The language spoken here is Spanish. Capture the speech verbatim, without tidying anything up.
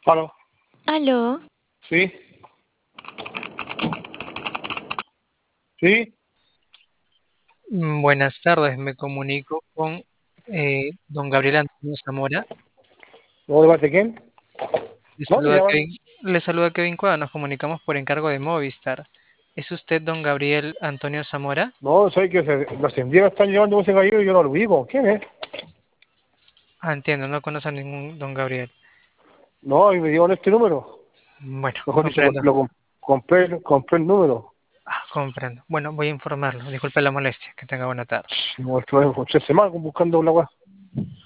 Aló, Aló, sí, sí, Mm, Buenas tardes, me comunico con eh, don Gabriel Antonio Zamora. ¿no de parte de quién? Le ¿Dónde saluda llaman? Kevin, le saluda Kevin Cuadra, nos comunicamos por encargo de Movistar. ¿Es usted don Gabriel Antonio Zamora? No, soy que se, los indígenas están llevando ese gallo y yo no lo ubico. ¿Quién es? Ah, entiendo, no conoce a ningún don Gabriel. No, y me dio este número. Bueno, Mejor dicho, comprendo, lo com- compré, compré el número. ah, comprendo. Bueno, voy a informarlo, disculpe la molestia, que tenga buena tarde. No, estuve con tres semanas buscando la weá.